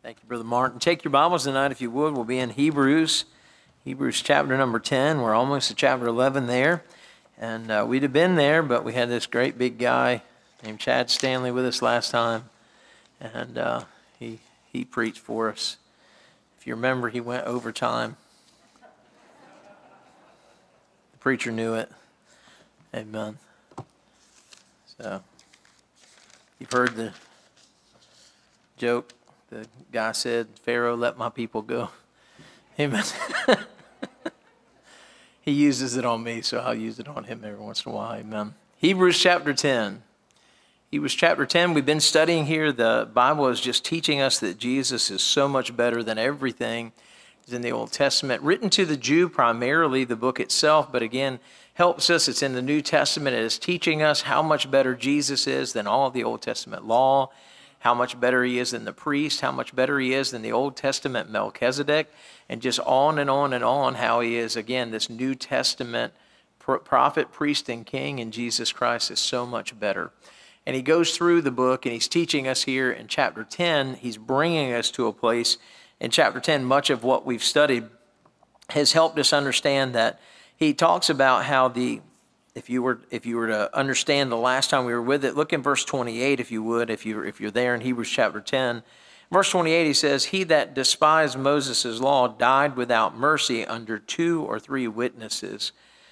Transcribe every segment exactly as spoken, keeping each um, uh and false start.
Thank you, Brother Martin. Take your Bibles tonight, if you would. We'll be in Hebrews, Hebrews chapter number ten. We're almost to chapter eleven there. And uh, we'd have been there, but we had this great big guy named Chad Stanley with us last time. And uh, he, he preached for us. If you remember, he went overtime. The preacher knew it. Amen. So, you've heard the joke. The guy said, Pharaoh, let my people go. Amen. He uses it on me, so I'll use it on him every once in a while. Amen. Hebrews chapter ten. Hebrews chapter ten, we've been studying here. The Bible is just teaching us that Jesus is so much better than everything in the Old Testament. Written to the Jew primarily, the book itself, but again, helps us. It's in the New Testament. It is teaching us how much better Jesus is than all of the Old Testament law, how much better he is than the priest, how much better he is than the Old Testament Melchizedek, and just on and on and on how he is, again, this New Testament prophet, priest, and king, and Jesus Christ is so much better. And he goes through the book, and he's teaching us here in chapter ten. He's bringing us to a place in chapter ten. Much of what we've studied has helped us understand that he talks about how the If you were if you were to understand the last time we were with it, look in verse twenty-eight if you would, if you if you're there in Hebrews chapter ten. Verse twenty-eight, he says, "He that despised Moses' law died without mercy under two or three witnesses.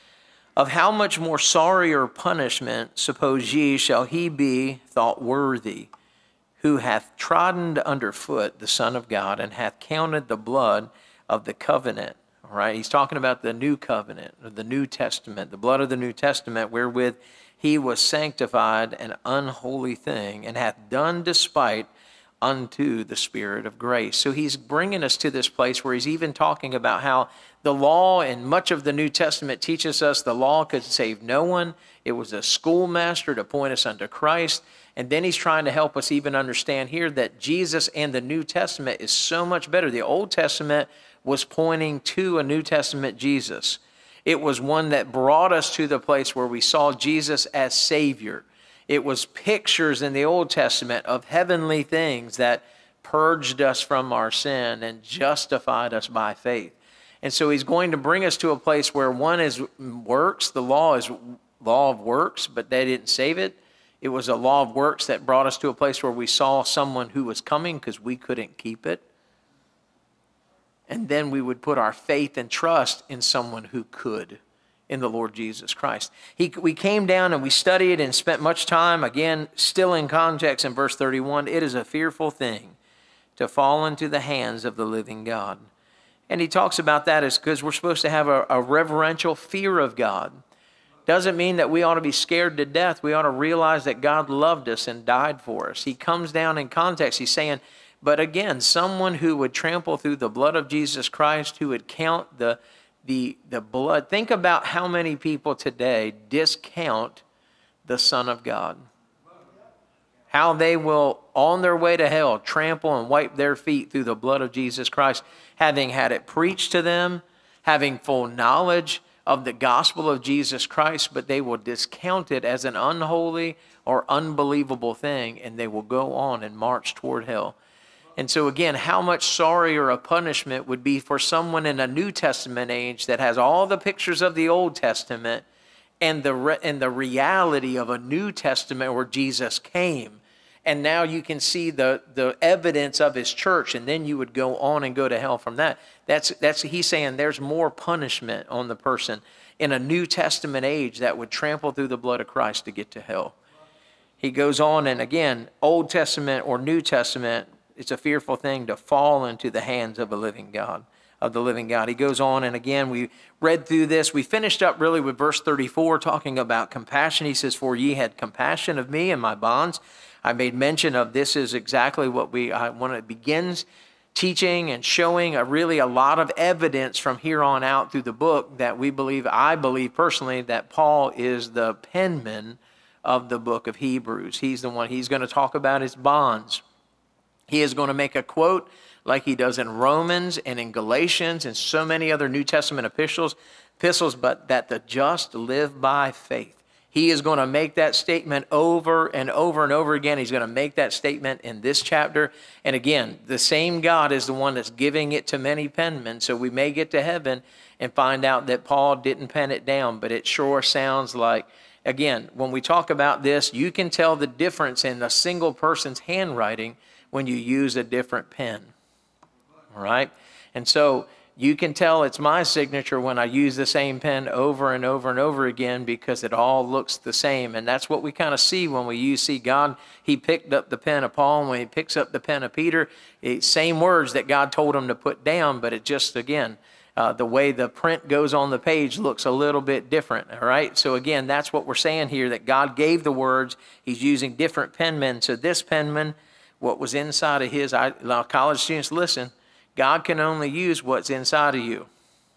Of how much more sorry or punishment, suppose ye, shall he be thought worthy, who hath trodden under foot the Son of God, and hath counted the blood of the covenant." All right, he's talking about the new covenant, or the New Testament, the blood of the New Testament, wherewith he was sanctified an unholy thing, and hath done despite unto the Spirit of grace. So he's bringing us to this place where he's even talking about how the law, and much of the New Testament teaches us the law could save no one. It was a schoolmaster to point us unto Christ. And then he's trying to help us even understand here that Jesus and the New Testament is so much better. The Old Testament was pointing to a New Testament Jesus. It was one that brought us to the place where we saw Jesus as Savior. It was pictures in the Old Testament of heavenly things that purged us from our sin and justified us by faith. And so he's going to bring us to a place where one is works. The law is law of works, but they didn't save it. It was a law of works that brought us to a place where we saw someone who was coming because we couldn't keep it. And then we would put our faith and trust in someone who could, in the Lord Jesus Christ. He, we came down and we studied and spent much time, again, still in context in verse thirty-one. It is a fearful thing to fall into the hands of the living God. And he talks about that as because we're supposed to have a, a reverential fear of God. Doesn't mean that we ought to be scared to death. We ought to realize that God loved us and died for us. He comes down in context. He's saying, but again, someone who would trample through the blood of Jesus Christ, who would count the, the, the blood. Think about how many people today discount the Son of God. How they will, on their way to hell, trample and wipe their feet through the blood of Jesus Christ, having had it preached to them, having full knowledge of the gospel of Jesus Christ, but they will discount it as an unholy or unbelievable thing, and they will go on and march toward hell. And so again, how much sorry or a punishment would be for someone in a New Testament age that has all the pictures of the Old Testament and the re- and the reality of a New Testament where Jesus came. And now you can see the, the evidence of his church, and then you would go on and go to hell from that. That's, that's he's saying there's more punishment on the person in a New Testament age that would trample through the blood of Christ to get to hell. He goes on, and again, Old Testament or New Testament, it's a fearful thing to fall into the hands of a living God, of the living God. He goes on, and again, we read through this. We finished up really with verse thirty-four, talking about compassion. He says, "For ye had compassion of me and my bonds." I made mention of this is exactly what we, I, when it begins teaching and showing a really a lot of evidence from here on out through the book that we believe, I believe personally, that Paul is the penman of the book of Hebrews. He's the one, he's going to talk about his bonds. He is going to make a quote like he does in Romans and in Galatians and so many other New Testament epistles, epistles, but that the just live by faith. He is going to make that statement over and over and over again. He's going to make that statement in this chapter. And again, the same God is the one that's giving it to many penmen. So we may get to heaven and find out that Paul didn't pen it down, but it sure sounds like, again, when we talk about this, you can tell the difference in a single person's handwriting when you use a different pen. All right? And so you can tell it's my signature when I use the same pen over and over and over again because it all looks the same. And that's what we kind of see when we use, see God, he picked up the pen of Paul, and when he picks up the pen of Peter, it's same words that God told him to put down, but it just, again, uh, the way the print goes on the page looks a little bit different, all right? So again, that's what we're saying here, that God gave the words. He's using different penmen. So this penman, what was inside of his, I, college students, listen, God can only use what's inside of you.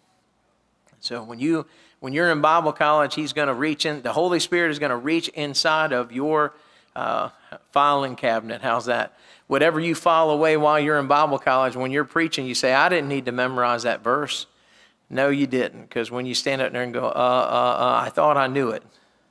So when, you, when you're in Bible college, he's going to reach in, the Holy Spirit is going to reach inside of your uh, filing cabinet. How's that? Whatever you file away while you're in Bible college, when you're preaching, you say, I didn't need to memorize that verse. No, you didn't, because when you stand up there and go, uh, uh, uh, I thought I knew it.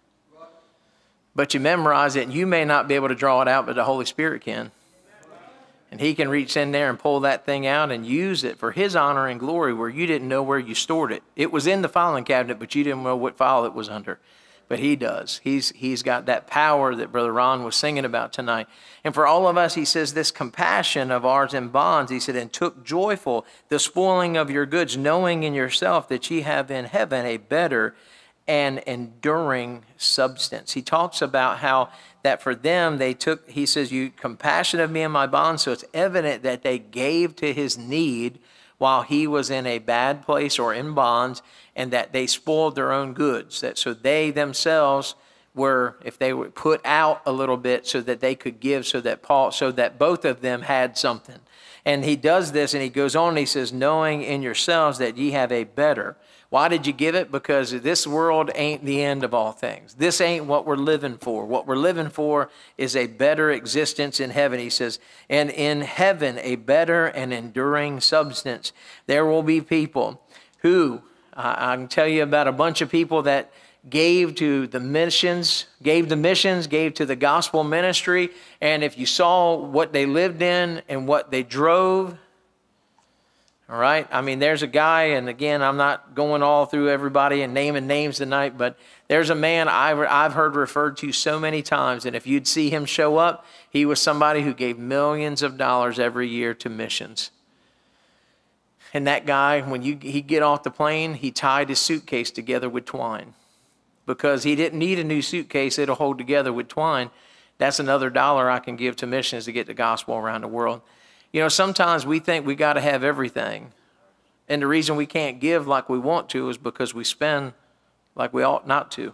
But you memorize it, and you may not be able to draw it out, but the Holy Spirit can. And he can reach in there and pull that thing out and use it for his honor and glory where you didn't know where you stored it. It was in the filing cabinet, but you didn't know what file it was under. But he does. He's, he's got that power that Brother Ron was singing about tonight. And for all of us, he says, this compassion of ours in bonds, he said, and took joyful the spoiling of your goods, knowing in yourself that ye have in heaven a better and enduring substance. He talks about how that for them, they took, he says, you compassion of me and my bonds. So it's evident that they gave to his need while he was in a bad place or in bonds, and that they spoiled their own goods. That so they themselves were, if they were put out a little bit so that they could give, so that Paul, so that both of them had something. And he does this, and he goes on and he says, knowing in yourselves that ye have a better. Why did you give it? Because this world ain't the end of all things. This ain't what we're living for. What we're living for is a better existence in heaven. He says, and in heaven, a better and enduring substance. There will be people who, uh, I can tell you about a bunch of people that gave to the missions, gave the missions, gave to the gospel ministry. And if you saw what they lived in and what they drove, all right. I mean, there's a guy, and again, I'm not going all through everybody and naming names tonight, but there's a man I've, I've heard referred to so many times, and if you'd see him show up, he was somebody who gave millions of dollars every year to missions. And that guy, when you, he'd get off the plane, he tied his suitcase together with twine because he didn't need a new suitcase. It'll hold together with twine. That's another dollar I can give to missions to get the gospel around the world. You know, sometimes we think we got to have everything. And the reason we can't give like we want to is because we spend like we ought not to.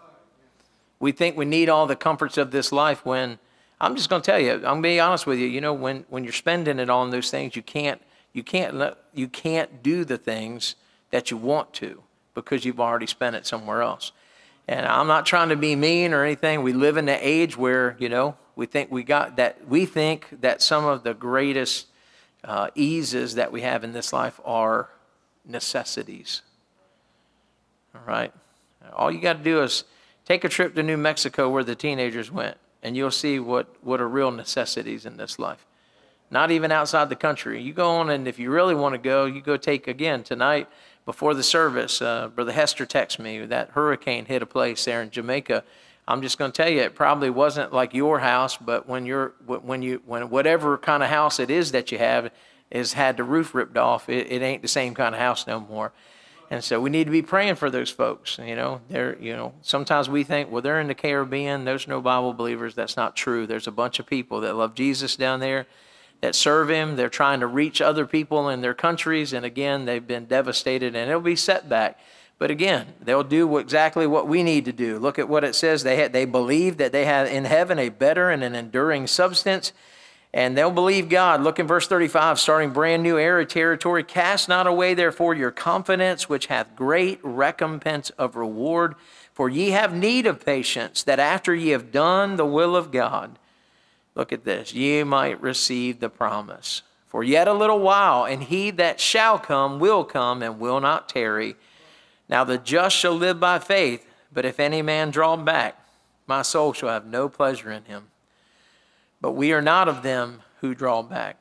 We think we need all the comforts of this life when, I'm just going to tell you, I'm going to be honest with you, you know, when, when you're spending it on those things, you can't, you can't, you can't do the things that you want to because you've already spent it somewhere else. And I'm not trying to be mean or anything. We live in an age where, you know, we think we got that. We think that some of the greatest uh, eases that we have in this life are necessities. All right. All you got to do is take a trip to New Mexico where the teenagers went, and you'll see what, what are real necessities in this life. Not even outside the country. You go on, and if you really want to go, you go take, again, tonight before the service, uh, Brother Hester texted me that hurricane hit a place there in Jamaica. I'm just going to tell you, it probably wasn't like your house, but when you're, when you, when whatever kind of house it is that you have has had the roof ripped off, it, it ain't the same kind of house no more. And so we need to be praying for those folks. You know, they're, you know, sometimes we think, well, they're in the Caribbean. There's no Bible believers. That's not true. There's a bunch of people that love Jesus down there, that serve him. They're trying to reach other people in their countries. And again, they've been devastated, and it'll be setback. But again, they'll do exactly what we need to do. Look at what it says. They had, they believe that they have in heaven a better and an enduring substance, and they'll believe God. Look in verse thirty-five, starting brand new era territory. Cast not away, therefore, your confidence, which hath great recompense of reward. For ye have need of patience, that after ye have done the will of God, look at this, ye might receive the promise. For yet a little while, and he that shall come will come and will not tarry. Now the just shall live by faith, But if any man draw back, my soul shall have no pleasure in him. But we are not of them who draw back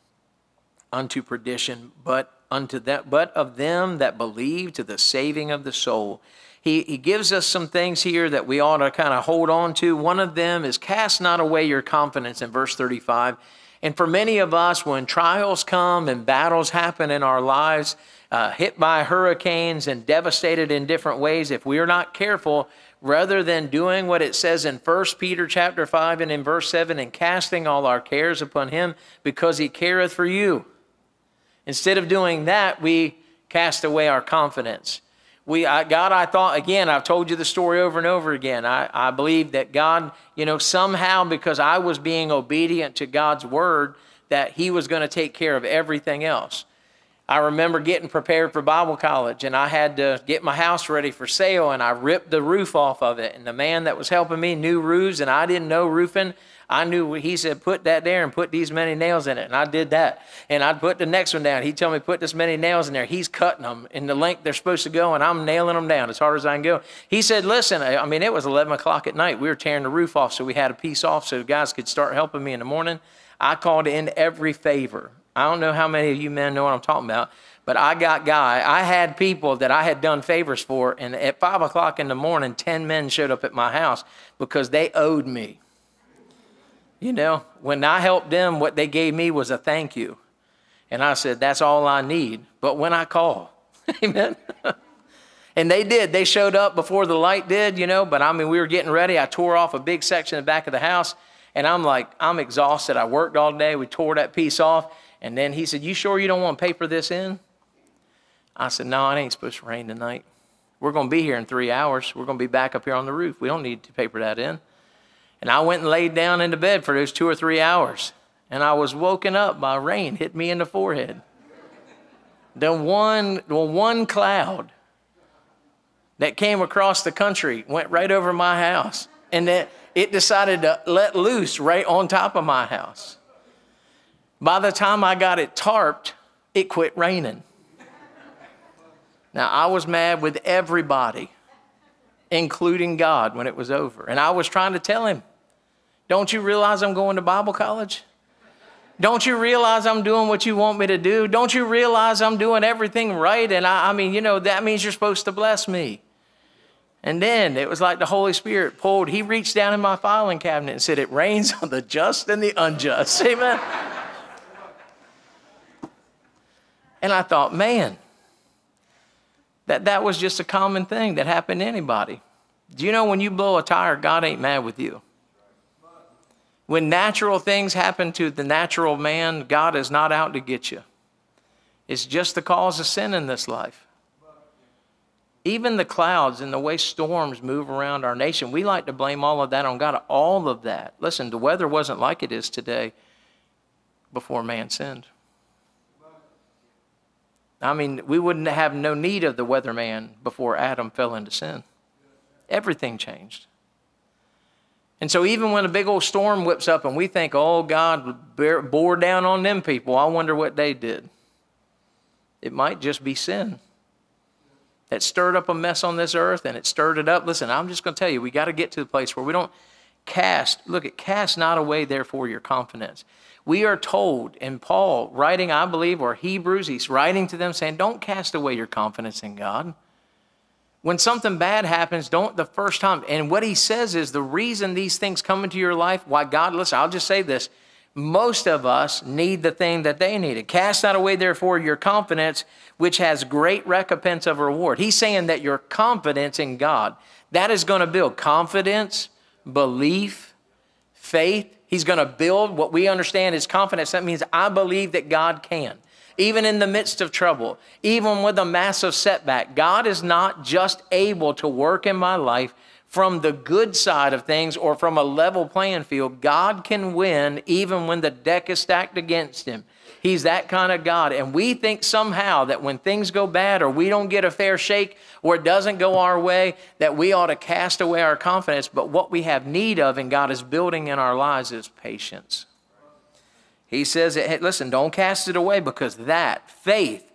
unto perdition, but unto that, but of them that believe to the saving of the soul. He, he gives us some things here that we ought to kind of hold on to. One of them is cast not away your confidence in verse thirty-five. And for many of us, when trials come and battles happen in our lives, uh, hit by hurricanes and devastated in different ways, if we are not careful, rather than doing what it says in First Peter chapter five and in verse seven, and casting all our cares upon him because he careth for you. Instead of doing that, we cast away our confidence. We, I, God, I thought, again, I've told you the story over and over again. I, I believe that God, you know, somehow because I was being obedient to God's word, that he was going to take care of everything else. I remember getting prepared for Bible college, and I had to get my house ready for sale, and I ripped the roof off of it. And the man that was helping me knew roofs, and I didn't know roofing. I knew, he said, put that there and put these many nails in it. And I did that. And I'd put the next one down. He'd tell me, put this many nails in there. He's cutting them in the length they're supposed to go, and I'm nailing them down as hard as I can go. He said, listen, I mean, it was eleven o'clock at night. We were tearing the roof off, so we had a piece off so guys could start helping me in the morning. I called in every favor. I don't know how many of you men know what I'm talking about, but I got guy. I had people that I had done favors for, and at five o'clock in the morning, ten men showed up at my house because they owed me. You know, when I helped them, what they gave me was a thank you. And I said, that's all I need. But when I call, amen. And they did. They showed up before the light did, you know. But, I mean, we were getting ready. I tore off a big section in the back of the house. And I'm like, I'm exhausted. I worked all day. We tore that piece off. And then he said, you sure you don't want to paper this in? I said, no, it ain't supposed to rain tonight. We're going to be here in three hours. We're going to be back up here on the roof. We don't need to paper that in. And I went and laid down into bed for those two or three hours. And I was woken up by rain hit me in the forehead. The one, the one cloud that came across the country went right over my house. And then it decided to let loose right on top of my house. By the time I got it tarped, it quit raining. Now, I was mad with everybody, including God, when it was over. And I was trying to tell him, don't you realize I'm going to Bible college? Don't you realize I'm doing what you want me to do? Don't you realize I'm doing everything right? And I, I mean, you know, that means you're supposed to bless me. And then it was like the Holy Spirit pulled, he reached down in my filing cabinet and said, it rains on the just and the unjust. Amen. And I thought, man, that, that was just a common thing that happened to anybody. Do you know when you blow a tire, God ain't mad with you? When natural things happen to the natural man, God is not out to get you. It's just the cause of sin in this life. Even the clouds and the way storms move around our nation, we like to blame all of that on God. All of that. Listen, the weather wasn't like it is today before man sinned. I mean, we wouldn't have no need of the weatherman before Adam fell into sin. Everything changed. And so even when a big old storm whips up and we think, oh, God bore down on them people, I wonder what they did. It might just be sin that stirred up a mess on this earth, and it stirred it up. Listen, I'm just going to tell you, we got to get to the place where we don't cast, look at cast not away therefore your confidence. We are told, and Paul writing, I believe, or Hebrews, he's writing to them saying, don't cast away your confidence in God. When something bad happens, don't the first time. And what he says is the reason these things come into your life, why God, listen, I'll just say this. Most of us need the thing that they needed. Cast not away, therefore, your confidence, which has great recompense of reward. He's saying that your confidence in God, that is going to build confidence, belief, faith. He's going to build what we understand is confidence. That means I believe that God can. Even in the midst of trouble, even with a massive setback, God is not just able to work in my life from the good side of things or from a level playing field. God can win even when the deck is stacked against him. He's that kind of God. And we think somehow that when things go bad or we don't get a fair shake or it doesn't go our way, that we ought to cast away our confidence. But what we have need of and God is building in our lives is patience. He says, hey, listen, don't cast it away because that faith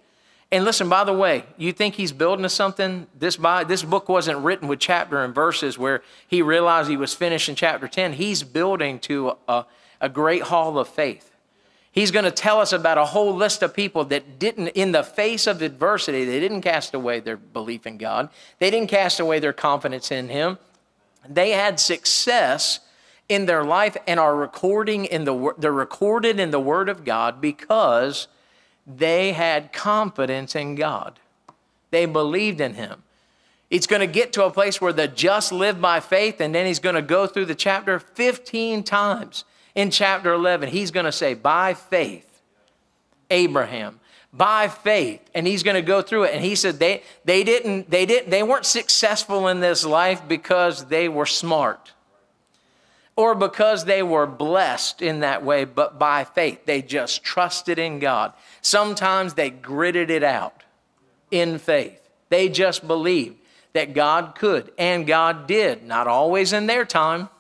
And listen, by the way, you think he's building to something? This, by, this book wasn't written with chapter and verses where he realized he was finished in chapter ten. He's building to a, a great hall of faith. He's going to tell us about a whole list of people that didn't, in the face of adversity, they didn't cast away their belief in God. They didn't cast away their confidence in him. They had success in their life and are recording in the, they're recorded in the Word of God because they had confidence in God. They believed in him. It's going to get to a place where the just live by faith, and then he's going to go through the chapter fifteen times. In chapter eleven, he's going to say, by faith, Abraham, by faith. And he's going to go through it. And he said they, they, didn't, they, didn't, they weren't successful in this life because they were smart or because they were blessed in that way, but by faith. They just trusted in God. Sometimes they gritted it out in faith. They just believed that God could, and God did, not always in their time.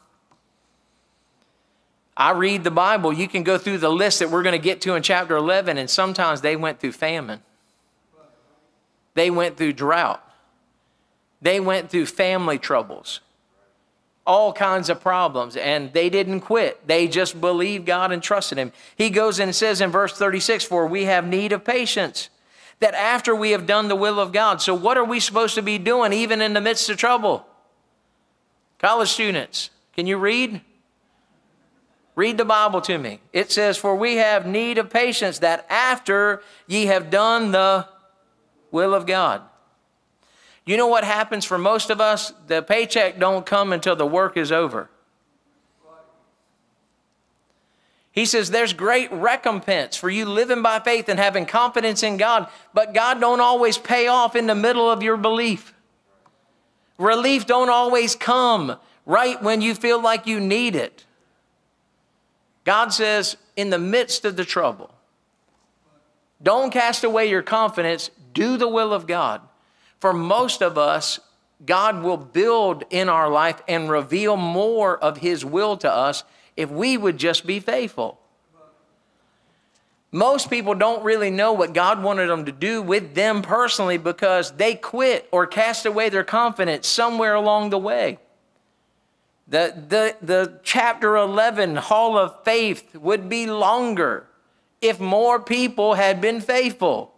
I read the Bible. You can go through the list that we're going to get to in chapter eleven, and sometimes they went through famine. They went through drought. They went through family troubles. All kinds of problems, and they didn't quit. They just believed God and trusted him. He goes and says in verse thirty-six, for we have need of patience, that after we have done the will of God. So what are we supposed to be doing even in the midst of trouble? College students, can you read? Read the Bible to me. It says, for we have need of patience, that after ye have done the will of God. You know what happens for most of us? The paycheck don't come until the work is over. He says there's great recompense for you living by faith and having confidence in God, but God don't always pay off in the middle of your belief. Relief don't always come right when you feel like you need it. God says, in the midst of the trouble, don't cast away your confidence, do the will of God. For most of us, God will build in our life and reveal more of his will to us if we would just be faithful. Most people don't really know what God wanted them to do with them personally because they quit or cast away their confidence somewhere along the way. The, the, the chapter eleven Hall of Faith would be longer if more people had been faithful.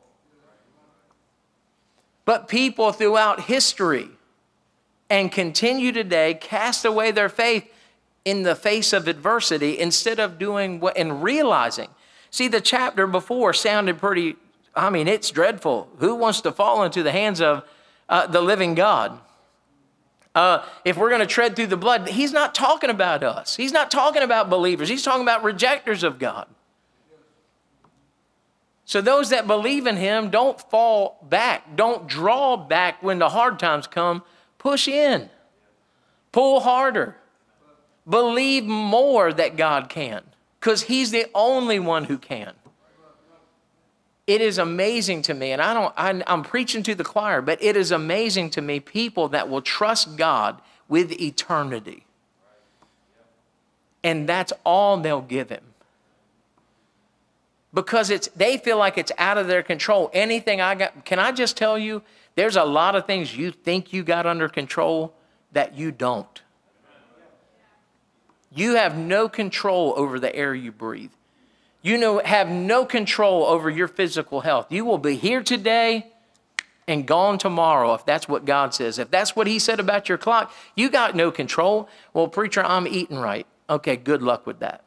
But people throughout history and continue today cast away their faith in the face of adversity instead of doing what and realizing. See, the chapter before sounded pretty, I mean, it's dreadful. Who wants to fall into the hands of uh, the living God? Uh, if we're going to tread through the blood, he's not talking about us. He's not talking about believers. He's talking about rejectors of God. So those that believe in him don't fall back. Don't draw back when the hard times come. Push in. Pull harder. Believe more that God can, because he's the only one who can. It is amazing to me, and I don't, I, I'm preaching to the choir, but it is amazing to me people that will trust God with eternity. And that's all they'll give him. Because it's, they feel like it's out of their control. Anything I got, can I just tell you, there's a lot of things you think you got under control that you don't. You have no control over the air you breathe. You know, have no control over your physical health. You will be here today and gone tomorrow if that's what God says. If that's what he said about your clock, you got no control. Well, preacher, I'm eating right. Okay, good luck with that.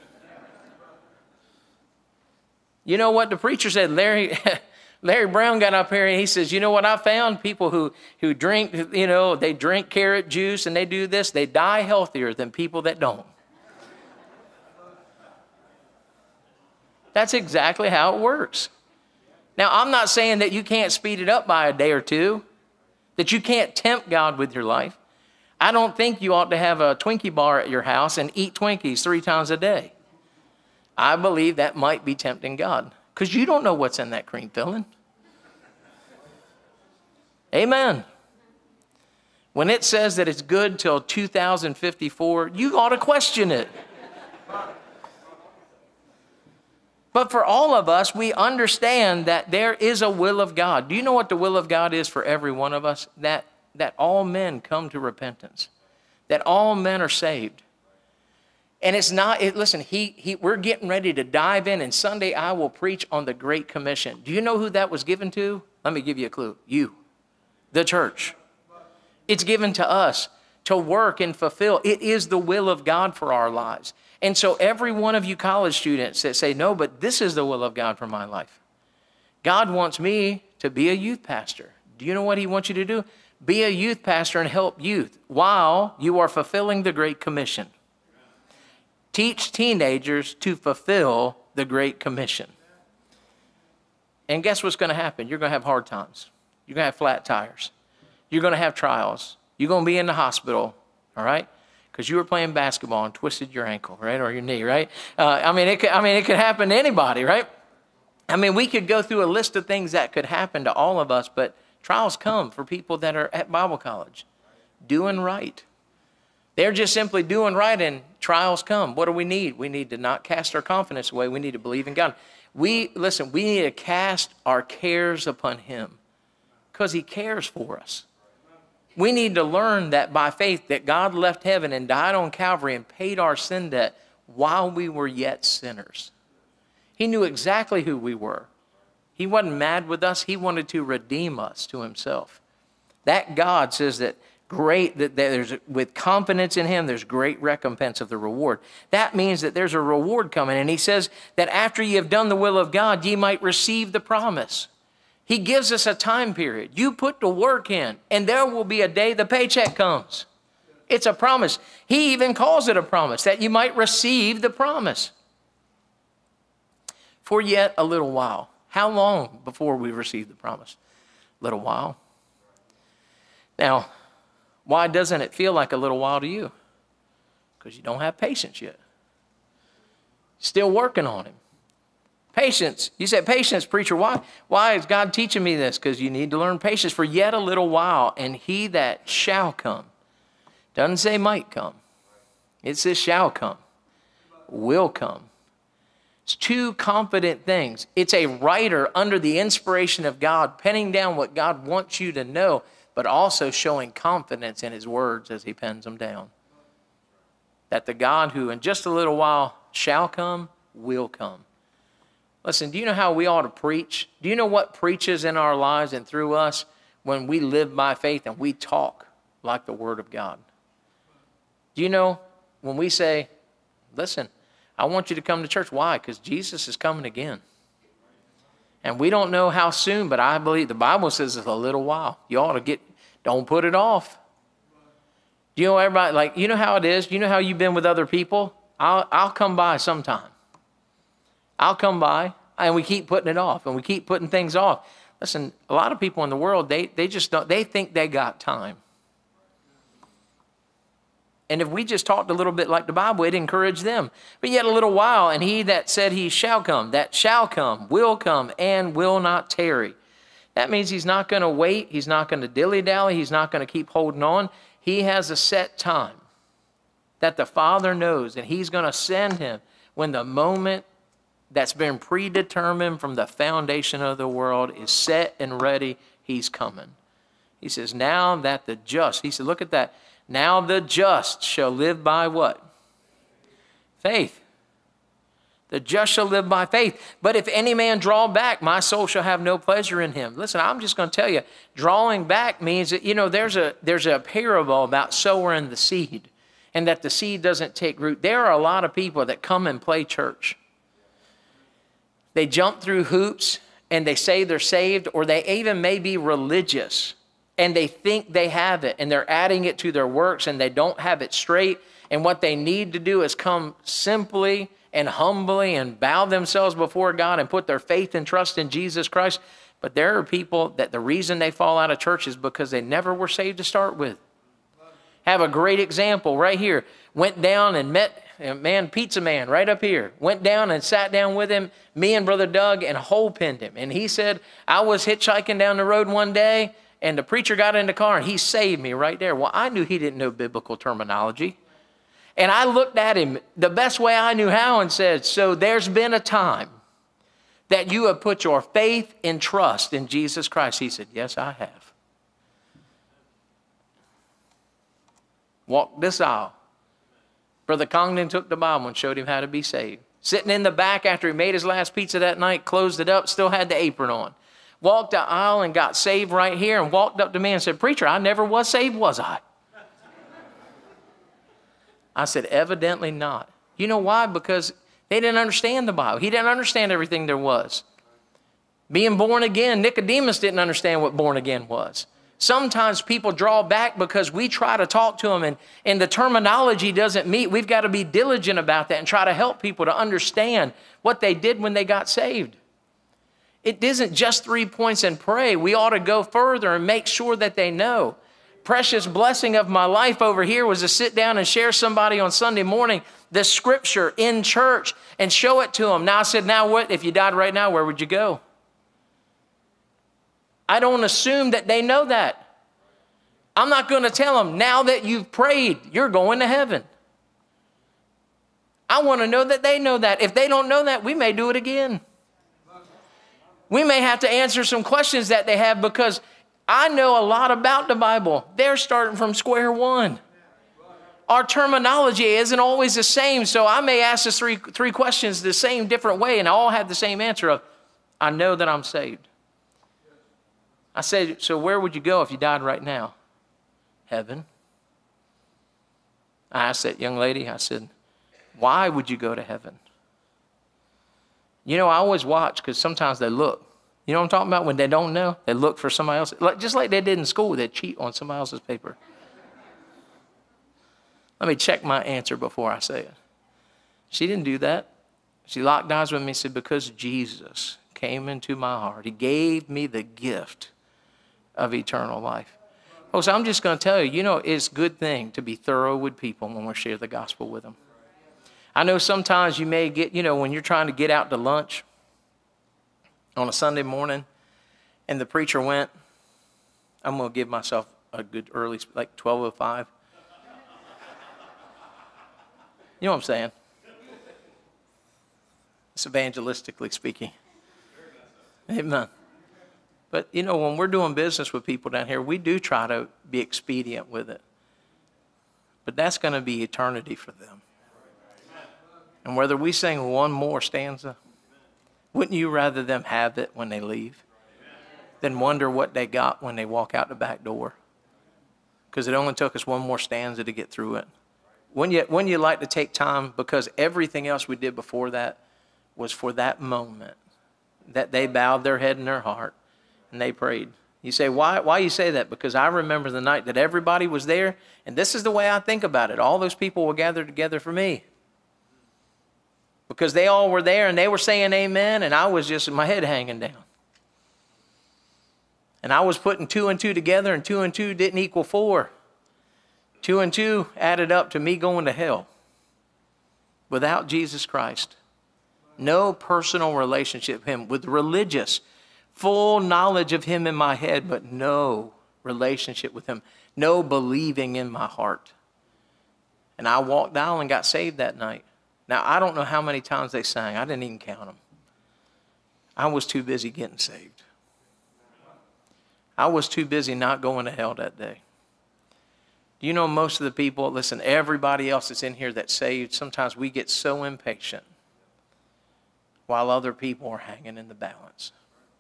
You know what the preacher said? Larry, Larry Brown got up here and he says, you know what I found? People who, who drink, you know, they drink carrot juice and they do this, they die healthier than people that don't. That's exactly how it works. Now, I'm not saying that you can't speed it up by a day or two, that you can't tempt God with your life. I don't think you ought to have a Twinkie bar at your house and eat Twinkies three times a day. I believe that might be tempting God, because you don't know what's in that cream filling. Amen. When it says that it's good till two thousand fifty-four, you ought to question it. But for all of us, we understand that there is a will of God. Do you know what the will of God is for every one of us? That, that all men come to repentance, that all men are saved. And it's not, it, listen, he, he, we're getting ready to dive in, and Sunday I will preach on the Great Commission. Do you know who that was given to? Let me give you a clue. You, the church. It's given to us to work and fulfill. It is the will of God for our lives. And so every one of you college students that say, no, but this is the will of God for my life. God wants me to be a youth pastor. Do you know what he wants you to do? Be a youth pastor and help youth while you are fulfilling the Great Commission. Teach teenagers to fulfill the Great Commission. And guess what's going to happen? You're going to have hard times. You're going to have flat tires. You're going to have trials. You're going to be in the hospital, all right? Because you were playing basketball and twisted your ankle, right, or your knee, right? Uh, I mean, it could, I mean, it could happen to anybody, right? I mean, we could go through a list of things that could happen to all of us, but trials come for people that are at Bible college, doing right. They're just simply doing right, and trials come. What do we need? We need to not cast our confidence away. We need to believe in God. We, listen, we need to cast our cares upon him because he cares for us. We need to learn that by faith that God left heaven and died on Calvary and paid our sin debt while we were yet sinners. He knew exactly who we were. He wasn't mad with us. He wanted to redeem us to himself. That God says that great, that there's, with confidence in him, there's great recompense of the reward. That means that there's a reward coming. And he says that after ye have done the will of God, ye might receive the promise. He gives us a time period. You put the work in, and there will be a day the paycheck comes. It's a promise. He even calls it a promise, that you might receive the promise. For yet a little while. How long before we receive the promise? A little while. Now, why doesn't it feel like a little while to you? Because you don't have patience yet. Still working on him. Patience. You said patience, preacher. Why? Why is God teaching me this? Because you need to learn patience for yet a little while, and he that shall come. Doesn't say might come. It says shall come. Will come. It's two confident things. It's a writer under the inspiration of God, penning down what God wants you to know, but also showing confidence in his words as he pens them down. That the God who in just a little while shall come, will come. Listen, do you know how we ought to preach? Do you know what preaches in our lives and through us when we live by faith and we talk like the Word of God? Do you know when we say, listen, I want you to come to church. Why? Because Jesus is coming again. And we don't know how soon, but I believe the Bible says it's a little while. You ought to get, don't put it off. Do you know everybody, like, you know how it is? You know how you've been with other people? I'll, I'll come by sometime. I'll come by, and we keep putting it off, and we keep putting things off. Listen, a lot of people in the world, they, they just don't, they think they got time. And if we just talked a little bit like the Bible, it'd encourage them. But yet a little while, and he that said he shall come, that shall come, will come, and will not tarry. That means he's not going to wait. He's not going to dilly-dally. He's not going to keep holding on. He has a set time that the Father knows, and he's going to send him when the moment that's been predetermined from the foundation of the world is set and ready, he's coming. He says, now that the just, he said, look at that. Now the just shall live by what? Faith. The just shall live by faith. But if any man draw back, my soul shall have no pleasure in him. Listen, I'm just going to tell you, drawing back means that, you know, there's a, there's a parable about sowing the seed and that the seed doesn't take root. There are a lot of people that come and play church. They jump through hoops and they say they're saved, or they even may be religious and they think they have it and they're adding it to their works and they don't have it straight. And what they need to do is come simply and humbly and bow themselves before God and put their faith and trust in Jesus Christ. But there are people that the reason they fall out of church is because they never were saved to start with. Have a great example right here. Went down and met man, Pizza Man, right up here. Went down and sat down with him, me and Brother Doug, and hole pinned him. And he said, I was hitchhiking down the road one day, and the preacher got in the car, and he saved me right there. Well, I knew he didn't know biblical terminology. And I looked at him the best way I knew how and said, so there's been a time that you have put your faith and trust in Jesus Christ? He said, yes, I have. Walked this aisle. Brother Congdon took the Bible and showed him how to be saved. Sitting in the back after he made his last pizza that night, closed it up, still had the apron on. Walked the aisle and got saved right here and walked up to me and said, preacher, I never was saved, was I? I said, evidently not. You know why? Because they didn't understand the Bible. He didn't understand everything there was. Being born again, Nicodemus didn't understand what born again was. Sometimes people draw back because we try to talk to them and, and the terminology doesn't meet. We've got to be diligent about that and try to help people to understand what they did when they got saved. It isn't just three points and pray. We ought to go further and make sure that they know. Precious blessing of my life over here was to sit down and share somebody on Sunday morning the scripture in church and show it to them. Now I said, now what? If you died right now, where would you go? I don't assume that they know that. I'm not going to tell them, now that you've prayed, you're going to heaven. I want to know that they know that. If they don't know that, we may do it again. We may have to answer some questions that they have because I know a lot about the Bible. They're starting from square one. Our terminology isn't always the same, so I may ask us three, three questions the same different way, and I all have the same answer of, I know that I'm saved. I said, so where would you go if you died right now? Heaven. I asked that young lady, I said, why would you go to heaven? You know, I always watch because sometimes they look. You know what I'm talking about? When they don't know, they look for somebody else. Like, just like they did in school, they cheat on somebody else's paper. Let me check my answer before I say it. She didn't do that. She locked eyes with me and said, because Jesus came into my heart. He gave me the gift of eternal life. Oh, so I'm just going to tell you, you know, it's a good thing to be thorough with people when we share the gospel with them. I know sometimes you may get, you know, when you're trying to get out to lunch on a Sunday morning and the preacher went, I'm going to give myself a good early, like twelve oh five. You know what I'm saying? It's evangelistically speaking. Amen. But, you know, when we're doing business with people down here, we do try to be expedient with it. But that's going to be eternity for them. And whether we sing one more stanza, wouldn't you rather them have it when they leave than wonder what they got when they walk out the back door? Because it only took us one more stanza to get through it. Wouldn't you, wouldn't you like to take time, because everything else we did before that was for that moment that they bowed their head and their heart and they prayed. You say, why, why you say that? Because I remember the night that everybody was there, and this is the way I think about it. All those people were gathered together for me. Because they all were there and they were saying amen, and I was just my head hanging down. And I was putting two and two together, and two and two didn't equal four. Two and two added up to me going to hell without Jesus Christ. No personal relationship with him, with religious, full knowledge of him in my head, but no relationship with him, no believing in my heart. And I walked down and got saved that night. Now, I don't know how many times they sang. I didn't even count them. I was too busy getting saved. I was too busy not going to hell that day. Do you know most of the people, listen, everybody else that's in here that's saved, sometimes we get so impatient while other people are hanging in the balance.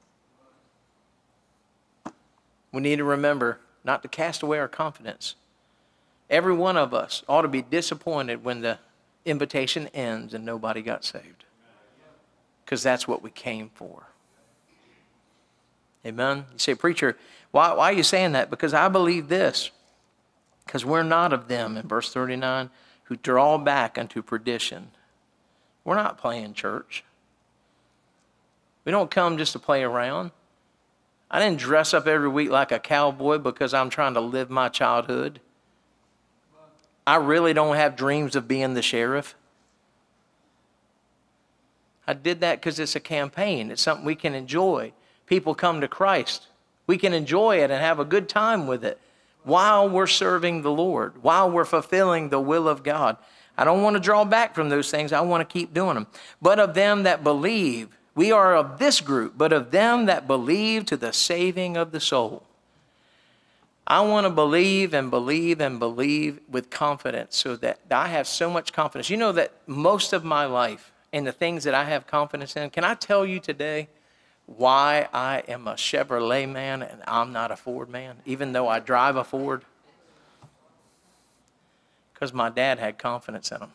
We need to remember not to cast away our confidence. Every one of us ought to be disappointed when the invitation ends and nobody got saved, because that's what we came for. Amen. You say, preacher, why, why are you saying that? Because I believe this. Because we're not of them, in verse thirty-nine, who draw back unto perdition. We're not playing church. We don't come just to play around. I didn't dress up every week like a cowboy because I'm trying to live my childhood. I really don't have dreams of being the sheriff. I did that because it's a campaign. It's something we can enjoy. People come to Christ. We can enjoy it and have a good time with it while we're serving the Lord, while we're fulfilling the will of God. I don't want to draw back from those things. I want to keep doing them. But of them that believe, We are of this group, but of them that believe to the saving of the soul. I want to believe and believe and believe with confidence so that I have so much confidence. You know that most of my life and the things that I have confidence in, can I tell you today why I am a Chevrolet man and I'm not a Ford man, even though I drive a Ford? Because my dad had confidence in him.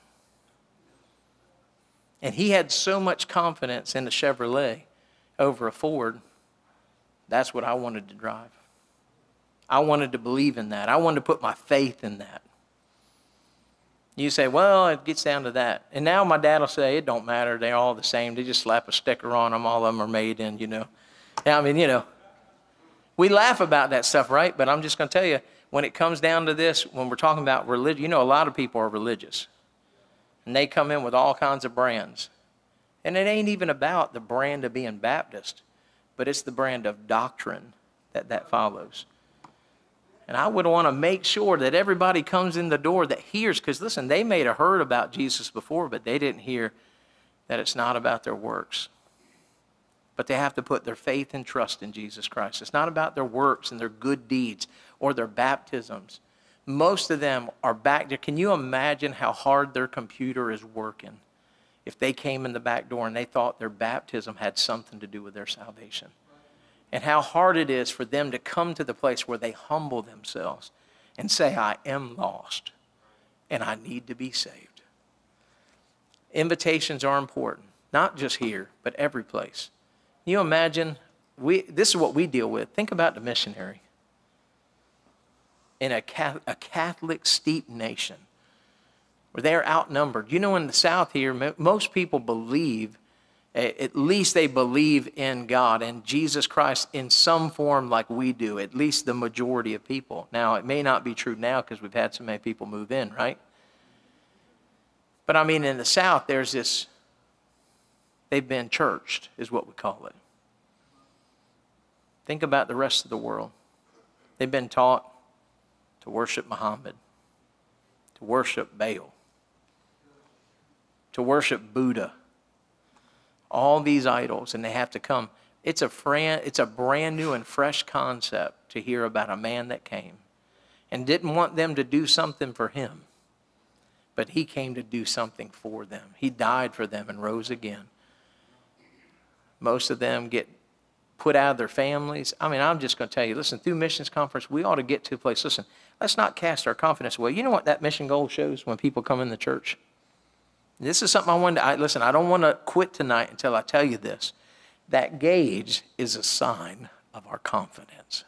And he had so much confidence in the Chevrolet over a Ford, that's what I wanted to drive. I wanted to believe in that. I wanted to put my faith in that. You say, well, it gets down to that. And now my dad will say, it don't matter. They're all the same. They just slap a sticker on them. All of them are made in, you know. I mean, you know, we laugh about that stuff, right? But I'm just going to tell you, when it comes down to this, when we're talking about religion, you know, a lot of people are religious. And they come in with all kinds of brands. And it ain't even about the brand of being Baptist, but it's the brand of doctrine that that follows. And I would want to make sure that everybody comes in the door that hears, because listen, they may have heard about Jesus before, but they didn't hear that it's not about their works. But they have to put their faith and trust in Jesus Christ. It's not about their works and their good deeds or their baptisms. Most of them are back there. Can you imagine how hard their computer is working if they came in the back door and they thought their baptism had something to do with their salvation? And how hard it is for them to come to the place where they humble themselves and say, I am lost and I need to be saved. Invitations are important, not just here, but every place. Can you imagine, we, this is what we deal with. Think about the missionary. In a Catholic steeped nation where they're outnumbered. You know, in the South here, most people believe, at least they believe in God and Jesus Christ in some form like we do, at least the majority of people. Now, it may not be true now because we've had so many people move in, right? But I mean, in the South, there's this, they've been churched, is what we call it. Think about the rest of the world. They've been taught to worship Muhammad, to worship Baal, to worship Buddha, all these idols, and they have to come. It's a, fran, it's a brand new and fresh concept to hear about a man that came and didn't want them to do something for him, but he came to do something for them. He died for them and rose again. Most of them get put out of their families. I mean, I'm just going to tell you, listen, through Missions Conference, we ought to get to a place. Listen, let's not cast our confidence away. You know what that mission goal shows when people come in the church? This is something I wanted to, I, listen, I don't want to quit tonight until I tell you this. That gauge is a sign of our confidence.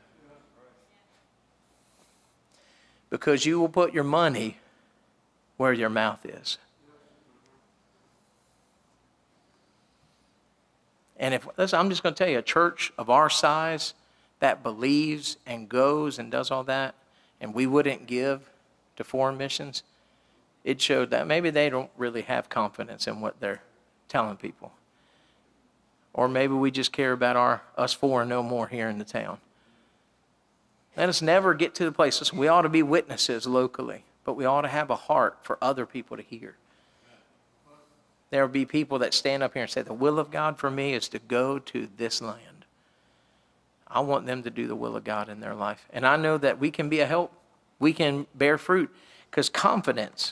Because you will put your money where your mouth is. And if, listen, I'm just going to tell you, a church of our size that believes and goes and does all that, and we wouldn't give to foreign missions, it showed that maybe they don't really have confidence in what they're telling people. Or maybe we just care about our us four and no more here in the town. Let us never get to the place. Listen, we ought to be witnesses locally, but we ought to have a heart for other people to hear. There will be people that stand up here and say, the will of God for me is to go to this land. I want them to do the will of God in their life. And I know that we can be a help. We can bear fruit because confidence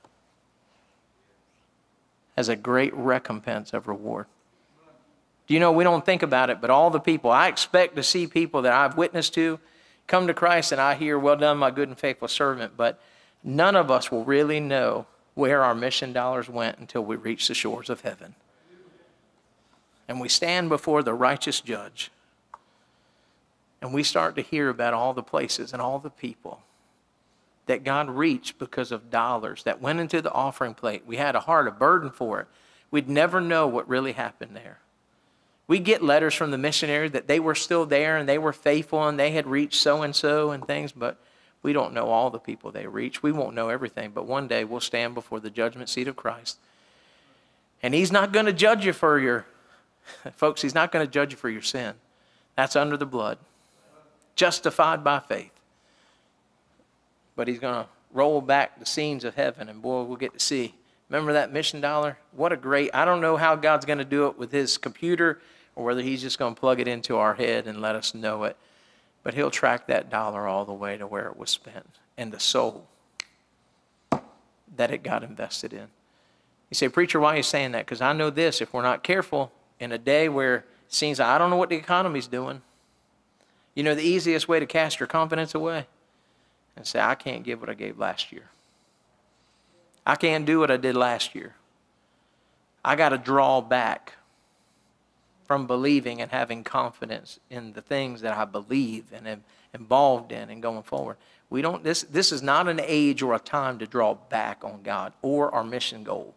has a great recompense of reward. Do you know, we don't think about it, but all the people, I expect to see people that I've witnessed to come to Christ and I hear, well done, my good and faithful servant. But none of us will really know where our mission dollars went until we reach the shores of heaven. And we stand before the righteous judge. And we start to hear about all the places and all the people that God reached because of dollars that went into the offering plate. We had a heart, a burden for it. We'd never know what really happened there. We get letters from the missionary that they were still there and they were faithful and they had reached so-and-so and things, but we don't know all the people they reach. We won't know everything, but one day we'll stand before the judgment seat of Christ. And he's not going to judge you for your, folks, he's not going to judge you for your sin. That's under the blood. Justified by faith. But he's going to roll back the scenes of heaven, and boy, we'll get to see Remember that mission dollar? What a great, I don't know how God's going to do it with his computer or whether he's just going to plug it into our head and let us know it. But he'll track that dollar all the way to where it was spent and the soul that it got invested in. You say, preacher, why are you saying that? Because I know this, if we're not careful in a day where it seems I don't know what the economy's doing, you know the easiest way to cast your confidence away? And say, I can't give what I gave last year. I can't do what I did last year. I got to draw back from believing and having confidence in the things that I believe and am involved in and going forward. We don't, this, this is not an age or a time to draw back on God or our mission goal.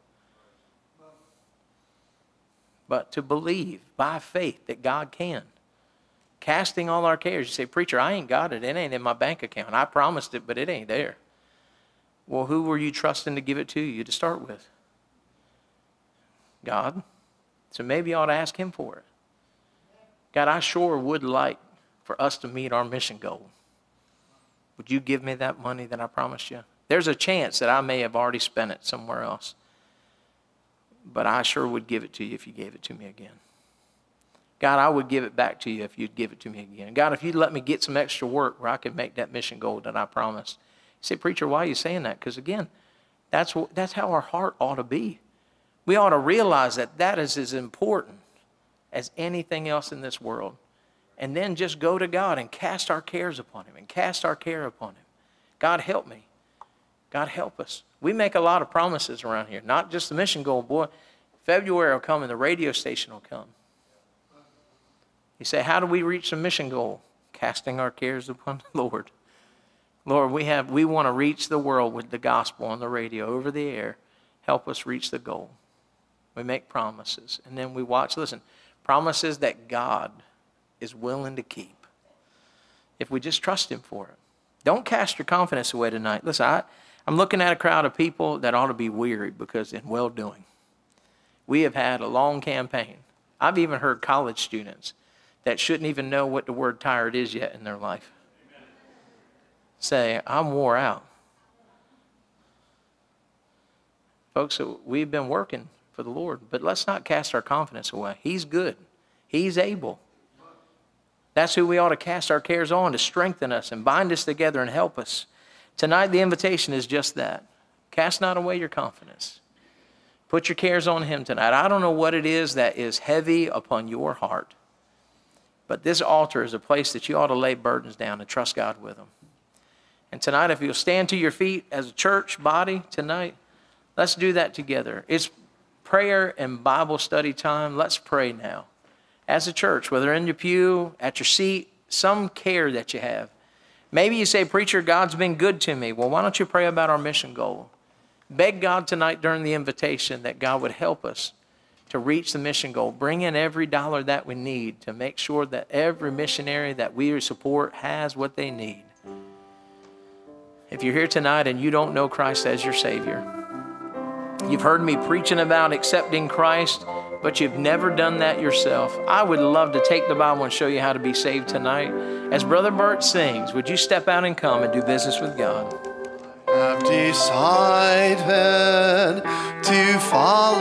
But to believe by faith that God can. Casting all our cares. You say, preacher, I ain't got it. It ain't in my bank account. I promised it, but it ain't there. Well, who were you trusting to give it to you to start with? God. So maybe you ought to ask him for it. God, I sure would like for us to meet our mission goal. Would you give me that money that I promised you? There's a chance that I may have already spent it somewhere else. But I sure would give it to you if you gave it to me again. God, I would give it back to you if you'd give it to me again. God, if you'd let me get some extra work where I could make that mission goal that I promised. You say, preacher, why are you saying that? Because again, that's, what, that's how our heart ought to be. We ought to realize that that is as important as anything else in this world. And then just go to God and cast our cares upon him and cast our care upon him. God, help me. God, help us. We make a lot of promises around here, not just the mission goal. Boy, February will come and the radio station will come. You say, how do we reach the mission goal? Casting our cares upon the Lord. Lord, we have we want to reach the world with the gospel on the radio, over the air. Help us reach the goal. We make promises, and then we watch. Listen, promises that God is willing to keep if we just trust him for it. Don't cast your confidence away tonight. Listen, I, I'm looking at a crowd of people that ought to be weary because in well-doing. We have had a long campaign. I've even heard college students that shouldn't even know what the word tired is yet in their life say, I'm wore out. Folks, we've been working for the Lord, but let's not cast our confidence away. He's good. He's able. That's who we ought to cast our cares on, to strengthen us and bind us together and help us. Tonight, the invitation is just that. Cast not away your confidence. Put your cares on him tonight. I don't know what it is that is heavy upon your heart, but this altar is a place that you ought to lay burdens down and trust God with them. And tonight, if you'll stand to your feet as a church body tonight, let's do that together. It's prayer and Bible study time. Let's pray now. As a church, whether in your pew, at your seat, some care that you have. Maybe you say, preacher, God's been good to me. Well, why don't you pray about our mission goal? Beg God tonight during the invitation that God would help us to reach the mission goal. Bring in every dollar that we need to make sure that every missionary that we support has what they need. If you're here tonight and you don't know Christ as your Savior, you've heard me preaching about accepting Christ, but you've never done that yourself, I would love to take the Bible and show you how to be saved tonight. As Brother Bert sings, would you step out and come and do business with God? I've decided to follow